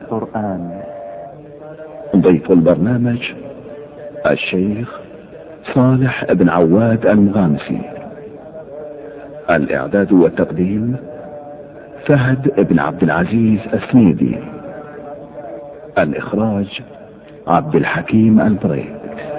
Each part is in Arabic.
القرآن. ضيف البرنامج الشيخ صالح بن عواد المغامسي. الإعداد والتقديم فهد بن عبد العزيز السنيدي. الإخراج عبد الحكيم البريد.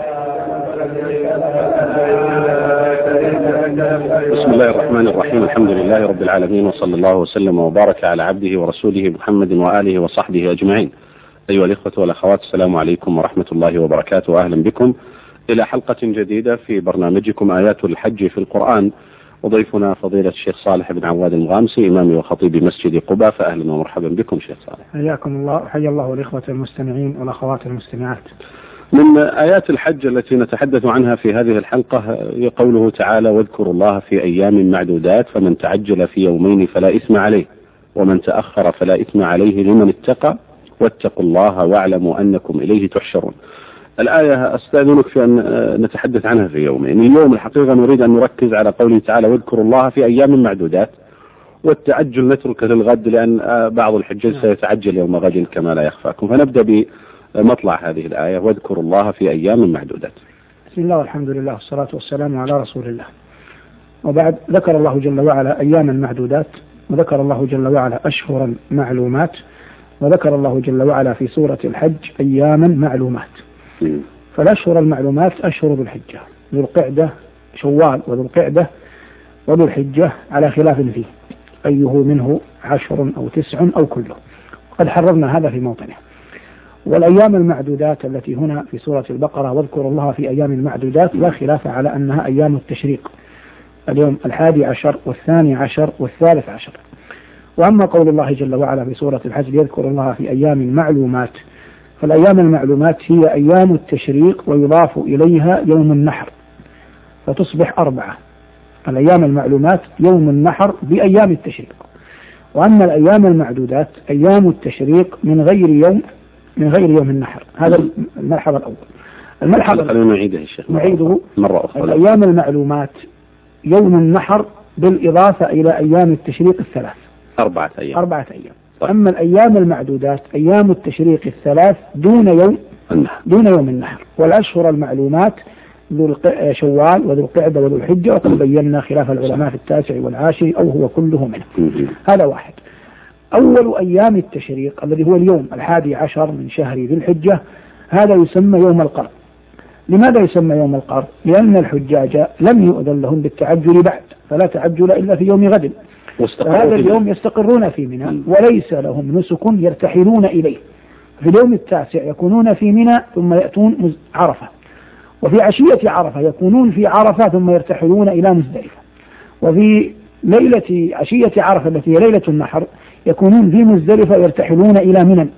بسم الله الرحمن الرحيم. الحمد لله رب العالمين، وصلى الله وسلم وبارك على عبده ورسوله محمد وآله وصحبه أجمعين. أيها الإخوة والأخوات، السلام عليكم ورحمة الله وبركاته، وأهلا بكم إلى حلقة جديدة في برنامجكم آيات الحج في القرآن. وضيفنا فضيلة الشيخ صالح بن عواد المغامسي، إمام وخطيب مسجد قباء. فأهلا ومرحبا بكم شيخ صالح. حياكم الله، حيا الله الإخوة المستمعين والأخوات المستمعات. من آيات الحج التي نتحدث عنها في هذه الحلقة قوله تعالى: واذكروا الله في أيام معدودات، فمن تعجل في يومين فلا إثم عليه، ومن تأخر فلا إثم عليه لمن اتقى، واتقوا الله واعلموا أنكم إليه تحشرون. الآية أستأذنك في أن نتحدث عنها في يومين. اليوم الحقيقة نريد أن نركز على قوله تعالى: واذكروا الله في أيام معدودات، والتعجل نتركه للغد، لأن بعض الحجاج سيتعجل يوم غد كما لا يخفاكم. فنبدأ بمطلع هذه الآية: واذكروا الله في أيام معدودات. بسم الله والحمد لله والصلاة والسلام على رسول الله. وبعد، ذكر الله جل وعلا أياما معدودات، وذكر الله جل وعلا أشهرا معلومات، وذكر الله جل وعلا في سورة الحج أياما معلومات. فالأشهر المعلومات أشهر ذو الحجة، ذو القعدة، شوال وذو القعدة وذو الحجة، على خلاف فيه أيه منه 10 أو 9 أو كله، قد حررنا هذا في موطنه. والأيام المعدودات التي هنا في سورة البقرة: واذكروا الله في أيام معدودات، لا خلاف على أنها أيام التشريق، اليوم 11 و12 و13. وأما قول الله جل وعلا في سورة الحج: يذكر الله في أيام معلومات، فالأيام المعلومات هي أيام التشريق، ويضاف إليها يوم النحر فتصبح 4. الأيام المعلومات يوم النحر بأيام التشريق. وأما الأيام المعدودات أيام التشريق من غير يوم النحر. هذا الملحظ الأول. الملحظ نعيده مرة أخرى. الأيام المعلومات يوم النحر بالإضافة إلى أيام التشريق 3، 4 أيام. طيب. أما الأيام المعدودات أيام التشريق 3 دون يوم النحر. والأشهر المعلومات شوال وذو القعدة وذو الحجة، وقد بينا خلاف العلماء في 9 و10 أو هو كله منه. هذا واحد. أول أيام التشريق الذي هو اليوم 11 من شهر ذي الحجة، هذا يسمى يوم القر. لماذا يسمى يوم القر؟ لأن الحجاج لم يؤذن لهم بالتعجل بعد، فلا تعجل إلا في يوم غد. هذا اليوم يستقرون في منى، وليس لهم نسك يرتحلون إليه. في اليوم 9 يكونون في منى ثم يأتون عرفة، وفي عشية عرفة يكونون في عرفة ثم يرتحلون إلى مزدلفة، وفي ليلة عشية عرفة التي هي ليلة النحر يكونون في مزدلفة يرتحلون إلى منى،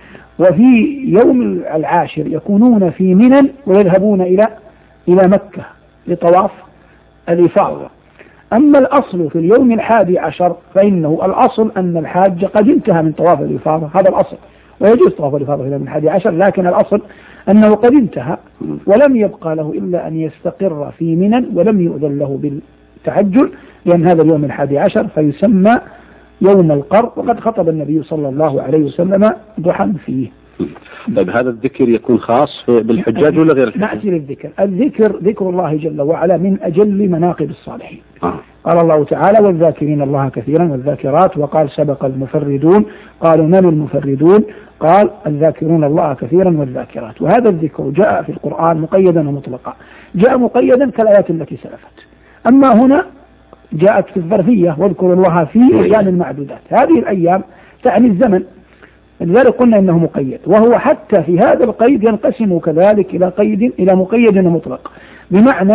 وفي يوم 10 يكونون في منى ويذهبون إلى مكة لطواف الإفاضة. أما الأصل في اليوم 11 فإنه الأصل أن الحاج قد انتهى من طواف الإفاضة، هذا الأصل، ويجوز طواف الإفاضة في اليوم 11، لكن الأصل أنه قد انتهى ولم يبقى له إلا أن يستقر في منى، ولم يؤذن له بالتعجل، لأن هذا اليوم 11 فيسمى يوم القر. وقد خطب النبي صلى الله عليه وسلم ضحى فيه. طيب، هذا الذكر يكون خاص بالحجاج ولا غير الحجاج؟ نأتي للذكر. ذكر الله جل وعلا من أجل مناقب الصالحين. قال الله تعالى: والذاكرين الله كثيرا والذاكرات، وقال: سبق المفردون. قالوا: من المفردون؟ قال: الذاكرون الله كثيرا والذاكرات. وهذا الذكر جاء في القرآن مقيدا ومطلقا. جاء مقيدا كالآيات التي سلفت، أما هنا جاءت في الظرفية: واذكروا الله في أيام المعدودات. هذه الأيام تعني الزمن، لذلك قلنا إنه مقيد، وهو حتى في هذا القيد ينقسم كذلك إلى مقيد ومطلق، بمعنى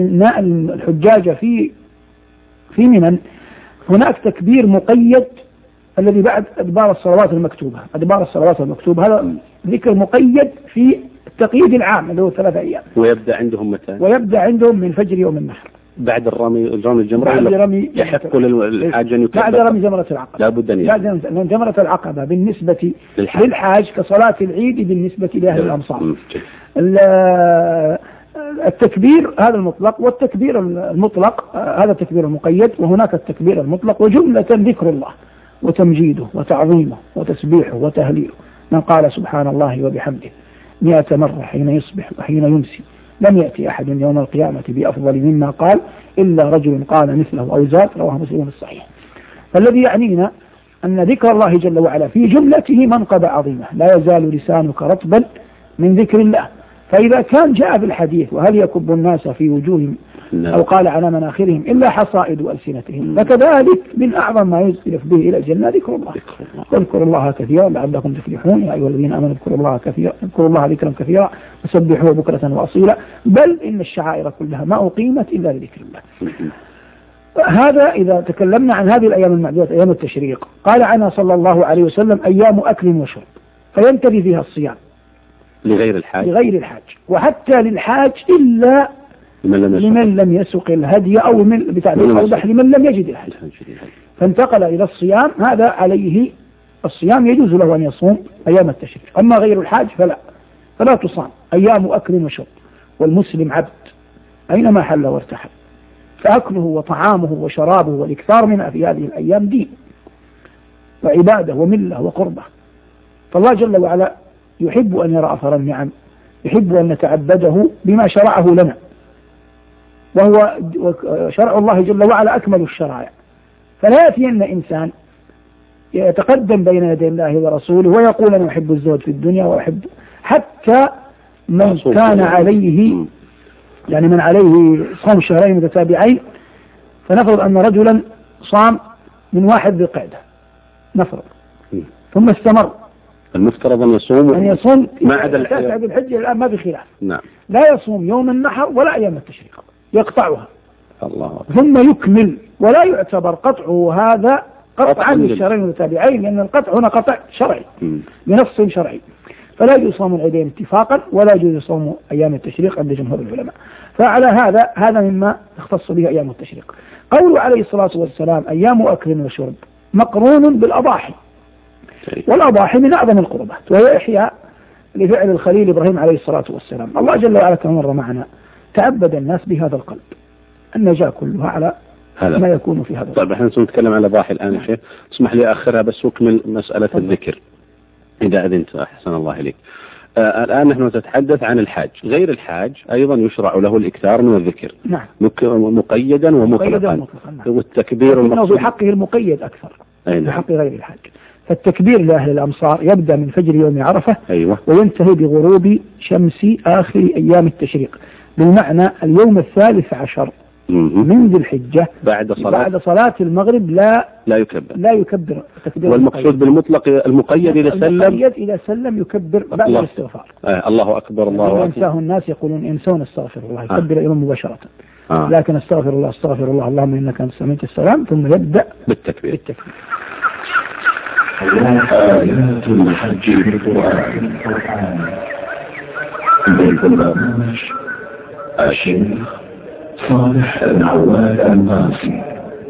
أن الحجاج في منى هناك تكبير مقيد الذي بعد أدبار الصلوات المكتوبة. هذا ذكر مقيد في التقييد العام اللي هو 3 أيام. ويبدأ عندهم متى؟ ويبدأ عندهم من فجر يوم النحر، بعد رمي الجمرة، بعد رمي يحق للحاج أن يكبر بعد رمي جمرة العقبة. لا بد أن بعد جمرة العقبة بالنسبة للحاج كصلاة العيد بالنسبة لأهل الأمصار. التكبير هذا المطلق، والتكبير المطلق هذا التكبير المقيد، وهناك التكبير المطلق. وجملة ذكر الله وتمجيده وتعظيمه وتسبيحه وتهليله من قال سبحان الله وبحمده 100 مرة حين يصبح وحين يمسي لم يأتي أحد يوم القيامة بأفضل مما قال إلا رجل قال مثله أو زاد، رواه مسلم في الصحيح. فالذي يعنينا أن ذكر الله جل وعلا في جملته منقبة عظيمة، لا يزال لسانك رطبا من ذكر الله. فإذا كان جاء في الحديث وهل يكب الناس في وجوههم أو قال على مناخرهم إلا حصائد ألسنتهم، فكذلك من أعظم ما يزلف به إلى الجنة ذكر الله. اذكروا الله كثيرا لعلكم تفلحون، يا أيها الذين آمنوا اذكروا الله كثيرا، اذكروا الله ذكرا كثيرا وسبحوه بكرة وأصيلا، بل إن الشعائر كلها ما أقيمت إلا لذكر الله. هذا إذا تكلمنا عن هذه الأيام المعدودة أيام التشريق. قال عنها صلى الله عليه وسلم أيام أكل وشرب، فينتهي فيها الصيام لغير الحاج وحتى للحاج إلا لمن لم يسق الهدي أو بتعبير أوضح لمن لم يجد الهدي، فانتقل إلى الصيام. هذا عليه الصيام يجوز له أن يصوم أيام التشريق. أما غير الحاج فلا تصام. أيام أكل وشرب، والمسلم عبد أينما حل وارتحل، فأكله وطعامه وشرابه والإكثار منها في هذه الأيام دين وعبادة وملة وقربة. فالله جل وعلا يحب أن يرى أثر النعم، يحب أن نتعبده بما شرعه لنا، وهو شرع الله جل وعلا أكمل الشرائع. فلا يأتين إنسان يتقدم بين يدي الله ورسوله ويقول أنا أحب الزهد في الدنيا وأحب، حتى من كان عليه يعني من عليه صوم شهرين متتابعين، فنفرض أن رجلا صام من 1 ذي القعدة نفرض ثم استمر، المفترض أن يصوم ما عدا 9 ذي الحجة. الآن ما بخلاف، نعم، لا يصوم يوم النحر ولا أيام التشريق، يقطعها الله ثم يكمل، ولا يعتبر قطعه هذا قطعا للشهرين المتتابعين، لأن القطع هنا قطع شرعي بنص شرعي. فلا يجوز صوم العيدين اتفاقا، ولا يجوز صوم أيام التشريق عند جمهور العلماء. فعلى هذا مما يختص به أيام التشريق. قوله عليه الصلاة والسلام أيام أكل وشرب مقرون بالأضاحي، والأضاحي من أعظم القربات، وهي إحياء لفعل الخليل إبراهيم عليه الصلاة والسلام. الله جل وعلا كما مر معنا تعبد الناس بهذا القلب، النجاة كلها على ما يكون في هذا. طيب احنا نتكلم عن الأضاحي الآن يا شيخ، اسمح لي آخرها بس أكمل مسألة الذكر إذا أذنت أحسن الله إليك. الآن نحن نتحدث عن الحاج. غير الحاج أيضا يشرع له الإكثار من الذكر، نعم، مقيدا ومطلقا، والتكبير المقصود في حقه المقيد أكثر في حق غير الحاج. فالتكبير لأهل الأمصار يبدأ من فجر يوم عرفة، وينتهي بغروب شمس آخر أيام التشريق، بالمعنى اليوم 13 من ذي الحجة بعد صلاة المغرب لا يكبر تكبير. والمقصود بالمطلق المقيد إذا سلم يكبر بعد الاستغفار. الله أكبر الله أكبر. ينساه الناس يقولون ينسون استغفر الله، يكبر الإمام مباشرة، لكن استغفر الله اللهم إنك أنت سميت السلام، ثم يبدأ بالتكبير. آيات الحج في القرآن. بالبرنامج الشيخ صالح بن عواد الماسي.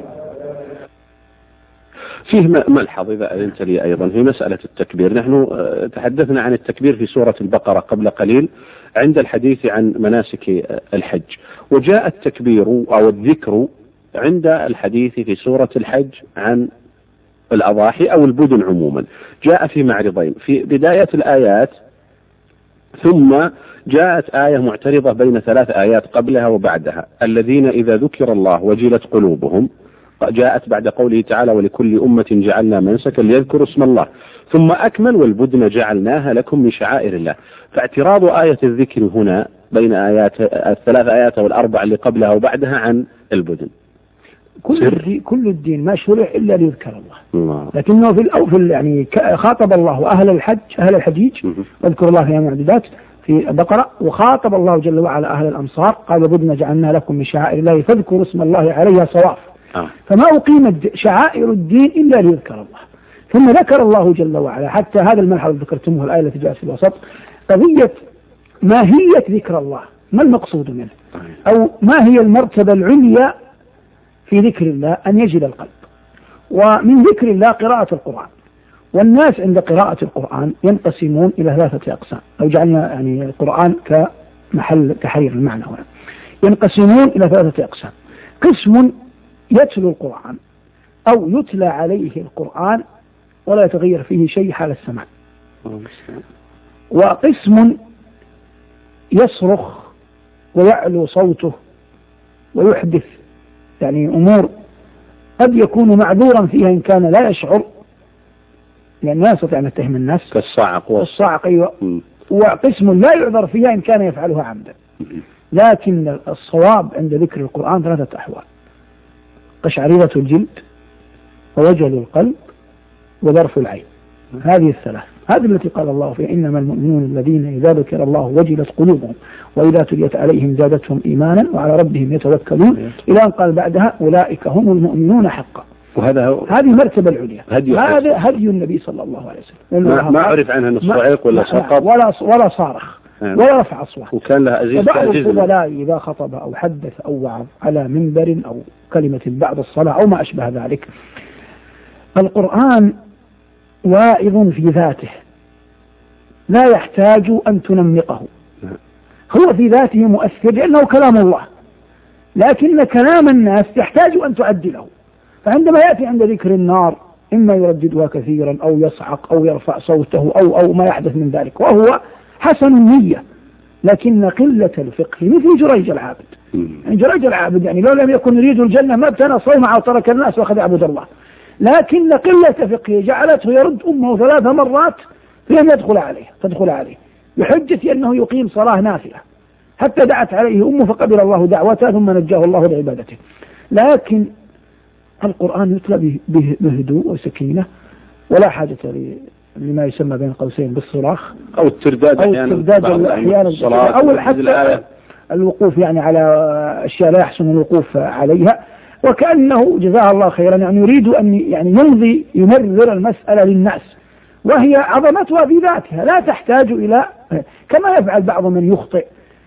فيه ملحظ إذا أذنت لي أيضا في مسألة التكبير. نحن تحدثنا عن التكبير في سورة البقرة قبل قليل عند الحديث عن مناسك الحج، وجاء التكبير أو الذكر عند الحديث في سورة الحج عن الأضاحي أو البدن عموما. جاء في معرضين، في بداية الآيات ثم جاءت آية معترضة بين 3 آيات قبلها وبعدها. الذين إذا ذكر الله وجلت قلوبهم، جاءت بعد قوله تعالى ولكل أمة جعلنا منسكا ليذكروا اسم الله، ثم أكمل والبدن جعلناها لكم من شعائر الله. فاعتراض آية الذكر هنا بين آيات 3 آيات وال4 اللي قبلها وبعدها عن البدن. كل الدين ما شرع إلا ليذكر الله، لكنه في الأول يعني خاطب الله أهل الحجيج واذكروا الله في أيام معدودات في البقرة، وخاطب الله جل وعلا أهل الأمصار قال بدنا جعلنا لكم من شعائر الله فاذكروا اسم الله عليها صواف. فما أقيمت شعائر الدين إلا ليذكر الله. ثم ذكر الله جل وعلا حتى هذا الملحظ ذكرتموه الآية التي جاءت في الوسط، قضية ماهية ذكر الله، ما المقصود منه، أو ما هي المرتبة العليا في ذكر الله، أن يجل القلب. ومن ذكر الله قراءة القرآن، والناس عند قراءة القرآن ينقسمون إلى 3 أقسام، لو جعلنا يعني القرآن كمحل تحرير المعنى هنا، ينقسمون إلى 3 أقسام. قسم يتلو القرآن أو يتلى عليه القرآن ولا يتغير فيه شيء حال السماع، وقسم يصرخ ويعلو صوته ويحدث يعني أمور قد يكون معذورا فيها إن كان لا يشعر، لأن لا يستطيع أن يتهم الناس كالصاعق أيوة. وقسم لا يعذر فيها إن كان يفعلها عمدا. لكن الصواب عند ذكر القرآن 3 أحوال: قشعريرة الجلد، ووجل القلب، وذرف العين. هذه الثلاث، هذه التي قال الله فيها: إنما المؤمنون الذين إذا ذكر الله وجلت قلوبهم وإذا تليت عليهم زادتهم إيمانا وعلى ربهم يتوكلون، إلى أن قال بعدها: أولئك هم المؤمنون حقا. هذه المرتبة العليا، هذا هدي النبي صلى الله عليه وسلم. ما عرف عنها الصعيق ولا سقط ولا صارخ ولا رفع أصوات. وكان لها أزيز بعض الفضلاء إذا خطب أو حدث أو وعظ على منبر أو كلمة بعد الصلاة أو ما أشبه ذلك، القرآن واعظ في ذاته لا يحتاج أن تنمقه، هو في ذاته مؤثر لأنه كلام الله، لكن كلام الناس يحتاج أن تعدله. فعندما يأتي عند ذكر النار إما يرددها كثيرا أو يصعق أو يرفع صوته أو ما يحدث من ذلك، وهو حسن النية، لكن قلة الفقه مثل جريج العابد. يعني جريج العابد يعني لو لم يكن يريد الجنة ما ابتنى صيمعة وترك الناس وأخذ يعبد الله، لكن قلة فقهه جعلته يرد أمه 3 مرات فلم تدخل عليه بحجة أنه يقيم صلاة نافلة، حتى دعت عليه أمه فقبل الله دعوتها ثم نجاه الله بعبادته. لكن القرآن يتلى بهدوء وسكينة، ولا حاجة لما يسمى بين قوسين بالصراخ أو الترداد أحيانا أو حتى الوقوف يعني على أشياء لا يحسن الوقوف عليها، وكأنه جزاه الله خيرا يعني يريد أن يعني يمرر المسألة للناس، وهي عظمتها في ذاتها لا تحتاج إلى كما يفعل بعض من يخطئ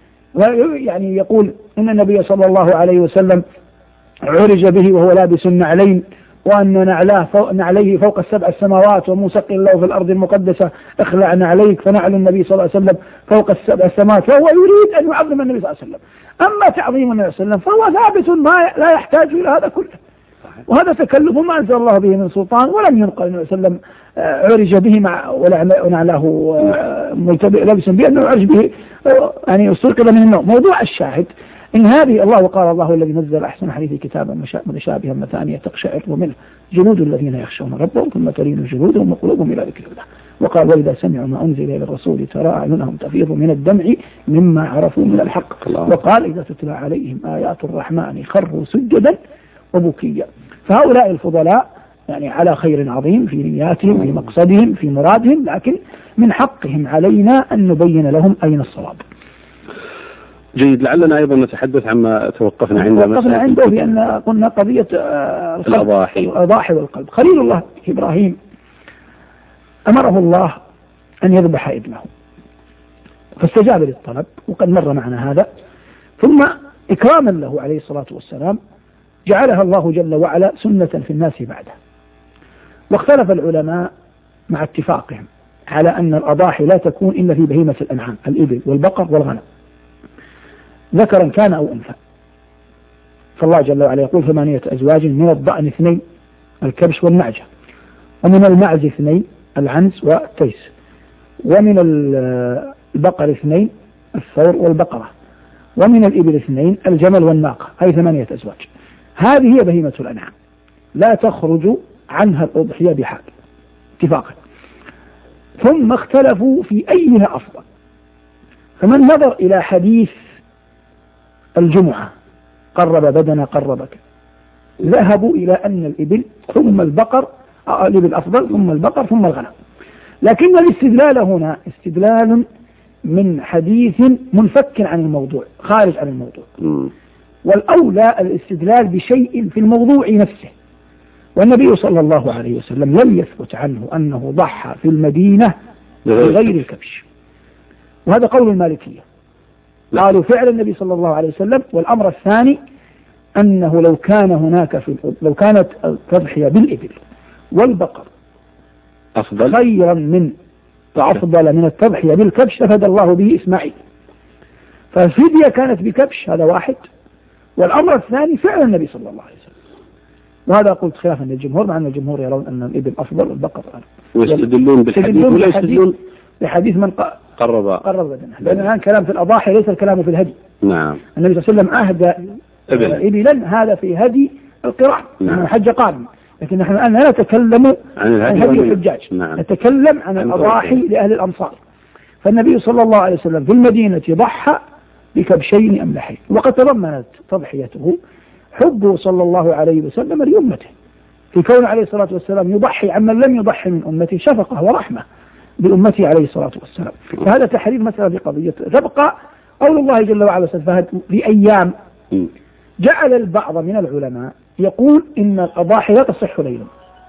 يعني يقول إن النبي صلى الله عليه وسلم عرج به وهو لابس النعلين، وأن نعليه فوق 7 سماوات ومسق له في الأرض المقدسة اخلع نعليك، فنعل النبي صلى الله عليه وسلم فوق 7 سماوات، فهو يريد أن يعظم النبي صلى الله عليه وسلم. أما تعظيم النبي صلى الله عليه وسلم فهو ثابت لا يحتاج إلى هذا كله، وهذا تكلف ما أنزل الله به من سلطان، ولم ينقل النبي صلى الله عليه وسلم عرج به ونعله ملتبئ لابس به أنه عرج به يعني استيقظ من النوم. موضوع الشاهد إن هذه الله وقال الله الذي نزل أحسن حديث كتابا متشابها مثانية تقشعر منه جلود الذين يخشون ربهم ثم تلين جلودهم وقلوبهم إلى ذكر الله. وقال: وإذا سمعوا ما أنزل إلى الرسول ترى أعينهم تفيض من الدمع مما عرفوا من الحق. وقال: إذا تتلى عليهم آيات الرحمن خروا سجدا وبكيا. فهؤلاء الفضلاء يعني على خير عظيم في نياتهم في مقصدهم في مرادهم، لكن من حقهم علينا أن نبين لهم أين الصواب. جيد. لعلنا أيضا نتحدث عما توقفنا عنده لأن قلنا قضية الأضاحي والقلب. خليل الله إبراهيم أمره الله أن يذبح ابنه فاستجاب للطلب، وقد مر معنا هذا. ثم إكراما له عليه الصلاة والسلام جعلها الله جل وعلا سنة في الناس بعده. واختلف العلماء مع اتفاقهم على أن الأضاحي لا تكون إلا في بهيمة الأنعام، الإبل والبقر والغنم، ذكرا كان أو أنثى. فالله جل وعلا يقول: 8 أزواج، من الضأن 2 الكبش والنعجة، ومن المعز 2 العنز والتيس، ومن البقر 2 الثور والبقرة، ومن الإبل 2 الجمل والناقة. هذه 8 أزواج. هذه هي بهيمة الأنعام لا تخرج عنها الأضحية بحال اتفاقا. ثم اختلفوا في أيها أفضل، فمن نظر إلى حديث الجمعة قرب بدنا قربك، ذهبوا إلى أن الإبل ثم البقر، الإبل أفضل ثم البقر ثم الغنم. لكن الاستدلال هنا استدلال من حديث منفك عن الموضوع خارج عن الموضوع، والأولى الاستدلال بشيء في الموضوع نفسه. والنبي صلى الله عليه وسلم لم يثبت عنه أنه ضحى في المدينة بغير الكبش، وهذا قول المالكية. قالوا فعل النبي صلى الله عليه وسلم. والأمر الثاني أنه لو كانت التضحية بالإبل والبقر أفضل خيرا أفضل من التضحية بالكبش لفدى الله به إسماعيل. فالفدية كانت بكبش، هذا واحد. والأمر الثاني فعل النبي صلى الله عليه وسلم. وهذا قلت خلافا للجمهور، مع أن الجمهور يرون أن الإبل أفضل والبقر أفضل. ويستدلون بالحديث ولا يستدلون بحديث من قرب بدنه، لأن الآن كلام في الأضاحي ليس الكلام في الهدي. نعم. النبي صلى الله عليه وسلم أهدى إبلا، هذا في هدي القران، نعم. حج قادم. لكن نحن الآن لا نتكلم عن هدي الحجاج، نعم. نتكلم عن الأضاحي لأهل الأمصار. فالنبي صلى الله عليه وسلم في المدينة ضحى بكبشين أملحين، وقد تضمنت تضحيته حبه صلى الله عليه وسلم لأمته، في كون عليه الصلاة والسلام يضحي عمن لم يضحي من أمته شفقة ورحمة بأمته عليه الصلاة والسلام. فهذا تحرير مسألة في قضية. تبقى قول الله جل وعلا في أيام. جعل البعض من العلماء يقول إن الأضاحي لا تصح ليلا،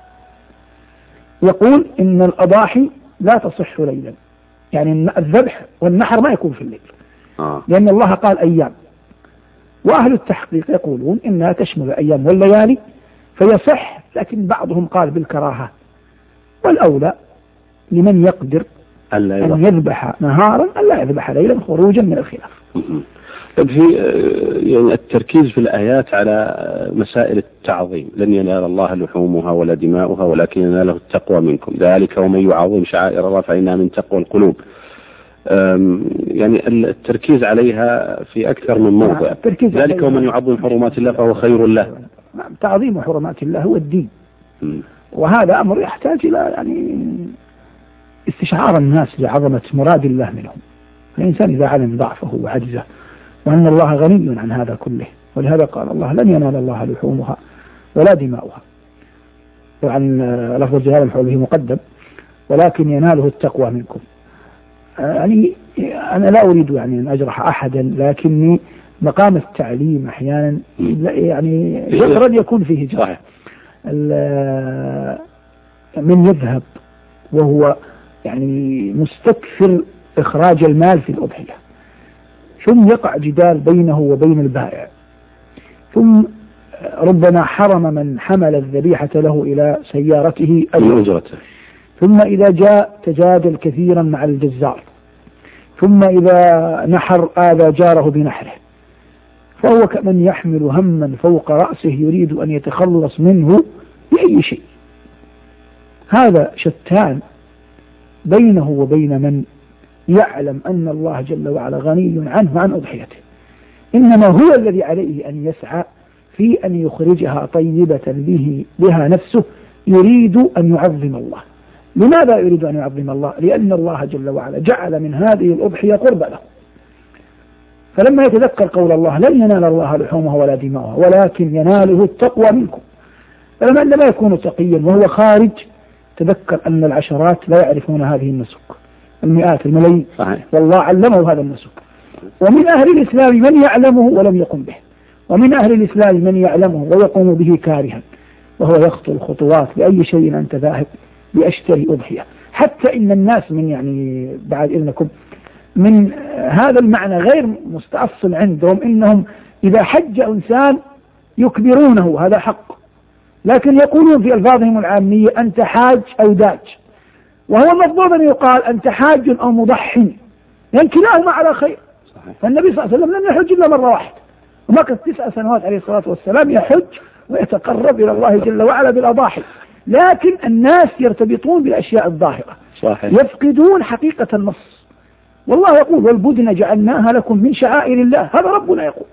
يقول إن الأضاحي لا تصح ليلا، يعني الذبح والنحر ما يكون في الليل، لأن الله قال أيام. وأهل التحقيق يقولون إنها تشمل الأيام والليالي فيصح، لكن بعضهم قال بالكراهة، والأولى لمن يقدر أن يذبح نهارا ألا يذبح ليلا خروجا من الخلاف. في يعني التركيز في الآيات على مسائل التعظيم، لن ينال الله لحومها ولا دماؤها ولكن يناله التقوى منكم، ذلك ومن يعظم شعائر الله فإنها من تقوى القلوب. يعني التركيز عليها في أكثر من موضع، ذلك ومن يعظم حرمات الله فهو خير له. تعظيم حرمات الله هو الدين، وهذا أمر يحتاج إلى يعني استشعار الناس لعظمة مراد الله منهم. الإنسان إذا علم ضعفه وعجزه وأن الله غني عن هذا كله، ولهذا قال الله لن ينال الله لحومها ولا دماؤها، وعن لفظ الجلالة المفعول به مقدم، ولكن يناله التقوى منكم. يعني أنا لا أريد يعني أن أجرح أحدا، لكني مقام التعليم أحيانا يعني قد يكون فيه جرح. من يذهب وهو يعني مستكثر إخراج المال في الأضحية، ثم يقع جدال بينه وبين البائع، ثم ربما حرم من حمل الذبيحة له إلى سيارته أجرته، ثم إذا جاء تجادل كثيرا مع الجزار، ثم إذا نحر آذى جاره بنحره، فهو كمن يحمل هما فوق رأسه يريد أن يتخلص منه بأي شيء. هذا شتان بينه وبين من يعلم أن الله جل وعلا غني عنه عن أضحيته، إنما هو الذي عليه أن يسعى في أن يخرجها طيبة بها نفسه، يريد أن يعظم الله. لماذا يريد أن يعظم الله؟ لأن الله جل وعلا جعل من هذه الأضحية قربة له، فلما يتذكر قول الله لن ينال الله لحومها ولا دماؤها ولكن يناله التقوى منكم، فلما يكون تقيا وهو خارج تذكر أن العشرات لا يعرفون هذه النسك، المئات الملايين، والله علمه هذا النسك. ومن أهل الإسلام من يعلمه ولم يقم به، ومن أهل الإسلام من يعلمه ويقوم به كارها، وهو يخطو الخطوات لأي شيء أنت ذاهب لأشتري أضحية. حتى إن الناس من يعني بعد إذنكم من هذا المعنى غير مستأصل عندهم، إنهم إذا حج إنسان يكبرونه، هذا حق، لكن يقولون في ألفاظهم العامية أنت حاج أو داج، وهو المفروض أن يقال أنت حاج أو مضحي، لأن كلاهما على خير. فالنبي صلى الله عليه وسلم لم يحج إلا مرة واحدة، ومكث 9 سنوات عليه الصلاة والسلام يحج ويتقرب إلى الله جل وعلا بالأضاحي. لكن الناس يرتبطون بالأشياء الظاهرة، يفقدون حقيقة النص. والله يقول والبدن جعلناها لكم من شعائر الله، هذا ربنا يقول.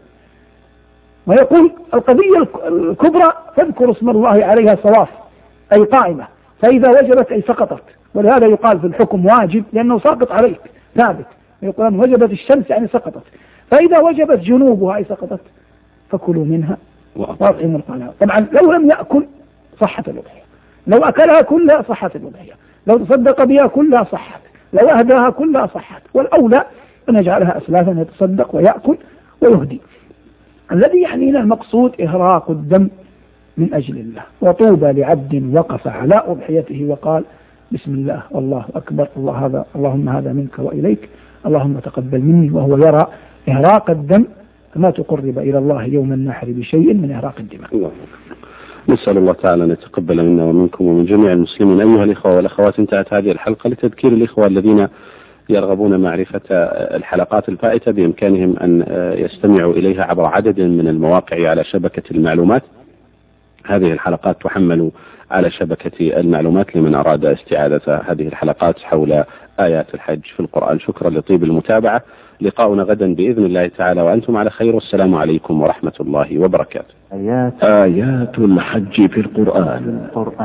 ويقول القضية الكبرى فاذكروا اسم الله عليها صواف، أي قائمة، فإذا وجبت أي سقطت. ولهذا يقال في الحكم واجب لأنه ساقط عليك ثابت، يقول وجبت الشمس يعني سقطت، فإذا وجبت جنوبها أي سقطت فكلوا منها وأطعموا القناة. طبعا لو لم يأكل صحت الأضحية، لو أكلها كلها صحت الأضحية، لو تصدق بها كلها صحت، لو أهداها كلها صحت. والأولى أن يجعلها أسلافا يتصدق ويأكل ويهدي. الذي يعنينا المقصود إهراق الدم من أجل الله. وطوبى لعبد وقف على أضحيته وقال بسم الله والله أكبر، اللهم هذا منك وإليك، اللهم تقبل مني، وهو يرى إهراق الدم كما تقرب إلى الله يوم النحر بشيء من إهراق الدماء. الله. نسأل الله تعالى أن يتقبل منا ومنكم ومن جميع المسلمين. أيها الإخوة والأخوات، انتهت هذه الحلقة. لتذكير الإخوة الذين يرغبون معرفة الحلقات الفائتة بإمكانهم أن يستمعوا إليها عبر عدد من المواقع على شبكة المعلومات، هذه الحلقات تحمل على شبكة المعلومات لمن أراد استعادة هذه الحلقات حول آيات الحج في القرآن. شكرا لطيب المتابعة. لقاؤنا غدا بإذن الله تعالى وأنتم على خير، والسلام عليكم ورحمة الله وبركاته. آيات الحج في القرآن.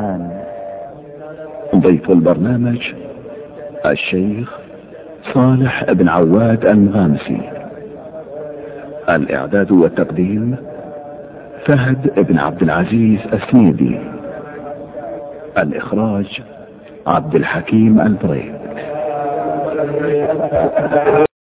ضيف البرنامج الشيخ صالح بن عواد المغامسي. الإعداد والتقديم فهد بن عبد العزيز السنيدي. الإخراج عبد الحكيم البريد.